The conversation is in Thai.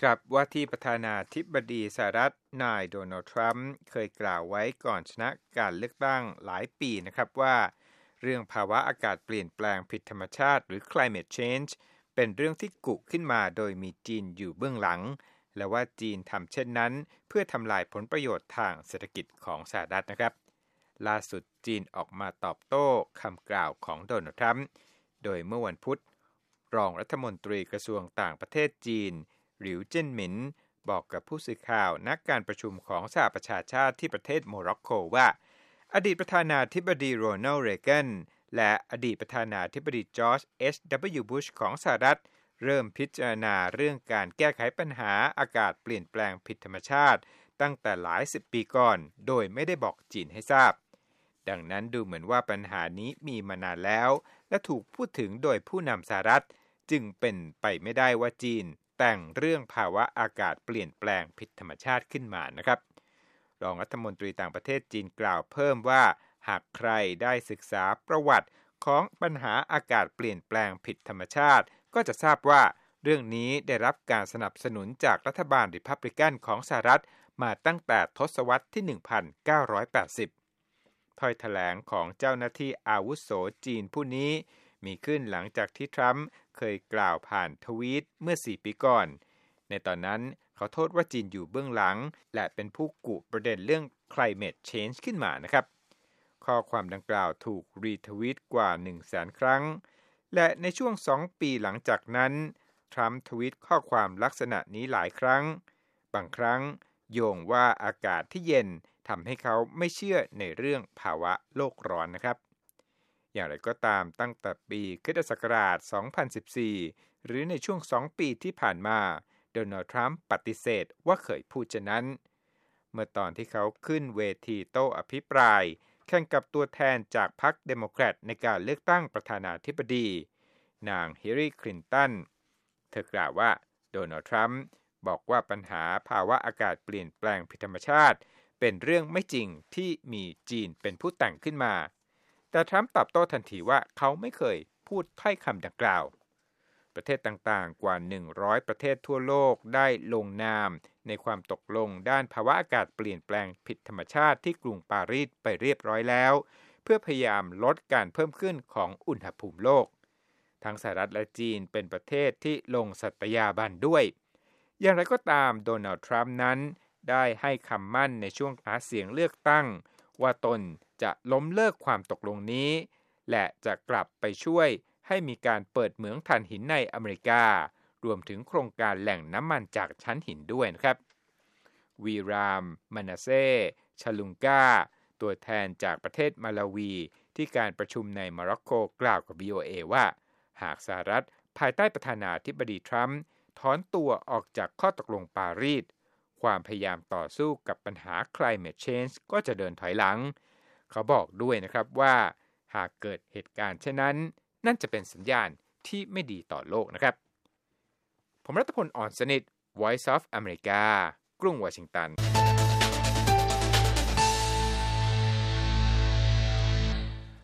ครับว่าที่ประธานาธิบดีสหรัฐนายโดนัลด์ทรัมป์เคยกล่าวไว้ก่อนชนะการเลือกตั้งหลายปีนะครับว่าเรื่องภาวะอากาศเปลี่ยนแปลงผิดธรรมชาติหรือ climate change เป็นเรื่องที่กุขึ้นมาโดยมีจีนอยู่เบื้องหลังและว่าจีนทำเช่นนั้นเพื่อทำลายผลประโยชน์ทางเศรษฐกิจของสหรัฐนะครับล่าสุดจีนออกมาตอบโต้คำกล่าวของโดนัลด์ทรัมป์โดยเมื่อวันพุธรองรัฐมนตรีกระทรวงต่างประเทศจีนหลิวเจิ้นหมินบอกกับผู้สื่อข่าวนักการประชุมของสหประชาชาติที่ประเทศโมร็อกโกว่าอดีตประธานาธิบดีโรนัลด์ เรแกนและอดีตประธานาธิบดีจอร์จ H.W. บุชของสหรัฐเริ่มพิจารณาเรื่องการแก้ไขปัญหาอากาศเปลี่ยนแปลงผิดธรรมชาติตั้งแต่หลายสิบปีก่อนโดยไม่ได้บอกจีนให้ทราบดังนั้นดูเหมือนว่าปัญหานี้มีมานานแล้วและถูกพูดถึงโดยผู้นำสหรัฐจึงเป็นไปไม่ได้ว่าจีนแต่งเรื่องภาวะอากาศเปลี่ยนแปลงผิดธรรมชาติขึ้นมานะครับรองรัฐมนตรีต่างประเทศจีนกล่าวเพิ่มว่าหากใครได้ศึกษาประวัติของปัญหาอากาศเปลี่ยนแปลงผิดธรรมชาติก็จะทราบว่าเรื่องนี้ได้รับการสนับสนุนจากรัฐบาลริพับลิกันของสหรัฐมาตั้งแต่ทศวรรษที่ 1980 ถ้อยแถลงของเจ้าหน้าที่อาวุโสจีนผู้นี้มีขึ้นหลังจากที่ทรัมป์เคยกล่าวผ่านทวีตเมื่อ4 ปีก่อนในตอนนั้นเขาโทษว่าจีนอยู่เบื้องหลังและเป็นผู้กุประเด็นเรื่อง climate change ขึ้นมานะครับข้อความดังกล่าวถูกรีทวีตกว่า 100,000 ครั้งและในช่วง2 ปีหลังจากนั้นทรัมป์ทวีตข้อความลักษณะนี้หลายครั้งบางครั้งโยงว่าอากาศที่เย็นทำให้เขาไม่เชื่อในเรื่องภาวะโลกร้อนนะครับอย่างไรก็ตามตั้งแต่ปีค.ศ. 2014 หรือในช่วง2 ปีที่ผ่านมาโดนัลด์ทรัมป์ปฏิเสธว่าเคยพูดเช่นนั้นเมื่อตอนที่เขาขึ้นเวทีโต้อภิปรายแข่งกับตัวแทนจากพรรคเดโมแครตในการเลือกตั้งประธานาธิบดีนางฮิลลารีคลินตันเธอกล่าวว่าโดนัลด์ทรัมป์บอกว่าปัญหาภาวะอากาศเปลี่ยนแปลงผิดธรรมชาติเป็นเรื่องไม่จริงที่มีจีนเป็นผู้แต่งขึ้นมาแต่ทรัมป์ตอบโต้ทันทีว่าเขาไม่เคยพูดถ้อยคำดังกล่าวประเทศต่างๆกว่า100ประเทศทั่วโลกได้ลงนามในความตกลงด้านภาวะอากาศเปลี่ยนแปลงผิดธรรมชาติที่กรุงปารีสไปเรียบร้อยแล้วเพื่อพยายามลดการเพิ่มขึ้นของอุณหภูมิโลกทั้งสหรัฐและจีนเป็นประเทศที่ลงสัตยาบันด้วยอย่างไรก็ตามโดนัลด์ทรัมป์นั้นได้ให้คำมั่นในช่วงหาเสียงเลือกตั้งว่าตนจะล้มเลิกความตกลงนี้และจะกลับไปช่วยให้มีการเปิดเหมืองถ่านหินในอเมริการวมถึงโครงการแหล่งน้ำมันจากชั้นหินด้วยนะครับวีรามมานาเซชาลุงกาตัวแทนจากประเทศมาลาวีที่การประชุมในโมร็อกโกกล่าวกับ VOA ว่าหากสหรัฐภายใต้ประธานาธิบดีทรัมป์ถอนตัวออกจากข้อตกลงปารีสความพยายามต่อสู้กับปัญหา climate change ก็จะเดินถอยหลังเขาบอกด้วยนะครับว่าหากเกิดเหตุการณ์เช่นนั้นนั่นจะเป็นสัญญาณที่ไม่ดีต่อโลกนะครับผมรัตพล อ่อนสนิท Voice of America กรุงวอชิงตัน